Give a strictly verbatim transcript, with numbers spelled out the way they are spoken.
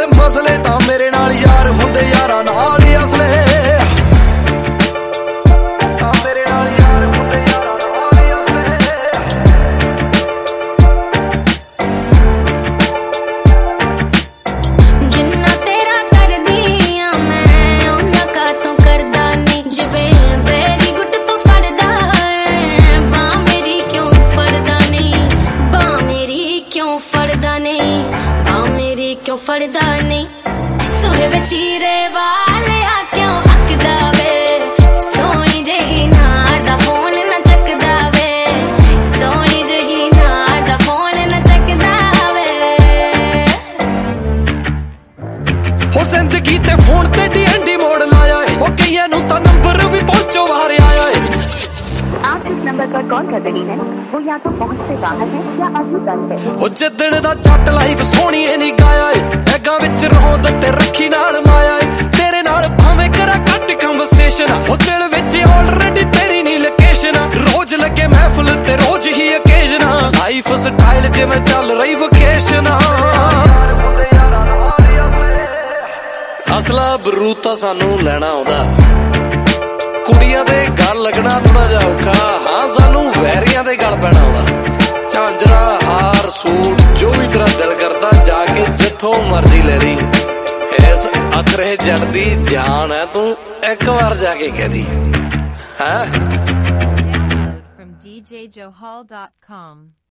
ਮਸਲੇ ਤਾਂ ਮੇਰੇ ਨਾਲ ਯਾਰ ਹੁੰਦੇ ਯਾਰਾਂ ਨਾਲ ਹੀ ਅਸਲੇ ਤਾਂ ਮੇਰੇ ਨਾਲ ਯਾਰ ਹੁੰਦੇ ਯਾਰਾਂ ਨਾਲ ਹੀ ਅਸਲੇ ਜਿੰਨਾ ਤੇਰਾ ਕਰਦੀ ਆ ਮੈਂ ਉਹਨਾਂ ਕਾ ਤੂੰ ਕਰਦਾ ਨਹੀਂ ਜਿਵੇਂ ਬੇਰੀ ਗੁੱਟ ਤੋਂ ਫੜਦਾ ਹੈ ਬਾਹ ਮੇਰੀ ਕਿਉਂ ਫੜਦਾ ਨਹੀਂ ਬਾਹ ਮੇਰੀ ਕਿਉਂ ਫੜਦਾ ਨਹੀਂ ਬਾਹ ਮੇਰੀ ਕਿਉਂ ਫੜਦਾ ਨਹੀਂ ਸੋਹੇ ਵਿੱਚ ਚੀਰੇ ਵਾਲਿਆ ਕਿਉਂ ਅੱਕਦਾ ਵੇ ਸੋਹਣੀ ਜਿਹੀ ਨਾਰ ਦਾ ਫੋਨ ਨਾ ਚੱਕਦਾ ਵੇ ਸੋਹਣੀ ਜਿਹੀ ਨਾਰ ਦਾ ਫੋਨ ਨਾ ਚੱਕਦਾ ਵੇ ਹੋ ਜ਼ਿੰਦਗੀ ਤੇ ਫੋਨ ਤੇ ਡੀ ਐਨ ਡੀ ਮੋੜ ਲਾਇਆ ਏ ਉਹ ਕਈਆਂ ਨੂੰ ਤਾਂ ਨੰਬਰ ਵੀ ਪਹੁੰਚੋ ਵਾਰ ਆਇਆ ਏ आप जिस नंबर पर कॉल कर रही हैं वो या तो पहुंच से बाहर है या अभी बंद है। ਉਹ ਜਿੱਦਣ ਦਾ ਜੱਟ ਲਾਈਫ ਸੋਹਣੀ ਏ ਨਹੀਂ ਗਾਇਆ ਏ ਬੈਗਾਂ ਵਿੱਚ ਰੋਂਦ ਤੇ ਰੱਖੀ ਨਾਲ ਮਾਇਆ ਏ ਤੇਰੇ ਨਾਲ ਭਾਵੇਂ ਕਰਾਂ ਘੱਟ ਕਨਵਰਸੇਸ਼ਨ ਉਹ ਦਿਲ ਵਿੱਚ ਆਲਰੇਡੀ ਤੇਰੀ ਨੀ ਲੋਕੇਸ਼ਨ ਰੋਜ਼ ਲੱਗੇ ਮਹਿਫਲ ਤੇ ਰੋਜ਼ ਹੀ ਓਕੇਜ਼ਨ ਲਾਈਫ ਸਟਾਈਲ ਜਿਵੇਂ ਚੱਲ ਰਹੀ ਵਕੇਸ਼ਨ ਅਸਲਾ ਬਰੂਤਾ ਸਾਨੂੰ ਲੈਣਾ ਆਉਂਦਾ ਕੁੜੀਆਂ ਦੇ ਗੱਲ ਲੱਗਣਾ ਥੋੜਾ ਜਿਹਾ ਔਖਾ ਹਾਂ ਸਾਨੂੰ ਵੈਰੀਆਂ ਦੇ ਗੱਲ ਪੈਣਾ ਆਉਂਦਾ ਝਾਂਜਰਾ ਹਾਰ ਸੂਟ ਜੋ ਵੀ ਤੇਰਾ ਦਿਲ ਕਰਦਾ ਜਾ ਕੇ ਜਿੱਥੋਂ ਮਰਜ਼ੀ ਲੈ ਲਈ ਇਸ ਅਕਰੇ ਜੱਟ ਦੀ ਜਾਨ ਹੈ ਤੂੰ ਇੱਕ ਵਾਰ ਜਾ ਕੇ ਕਹਿ ਦੀ ਹੈ Download from d j johal dot com